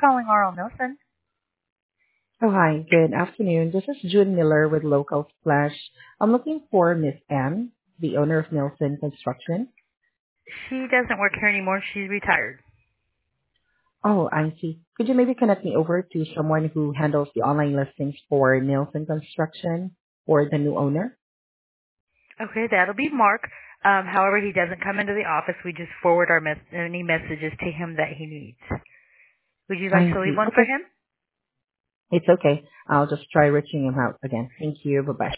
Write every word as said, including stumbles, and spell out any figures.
calling R L Nelson. Oh, hi. Good afternoon. This is June Miller with Local Splash. I'm looking for Miss Anne, the owner of Nielsen Construction. She doesn't work here anymore. She's retired. Oh, I see. Could you maybe connect me over to someone who handles the online listings for Nielsen Construction or the new owner? Okay, that'll be Mark. Um, however, he doesn't come into the office. We just forward our mes- any messages to him that he needs. Would you like I to leave see. one for Okay. him? It's okay. I'll just try reaching him out again. Thank you. Bye-bye.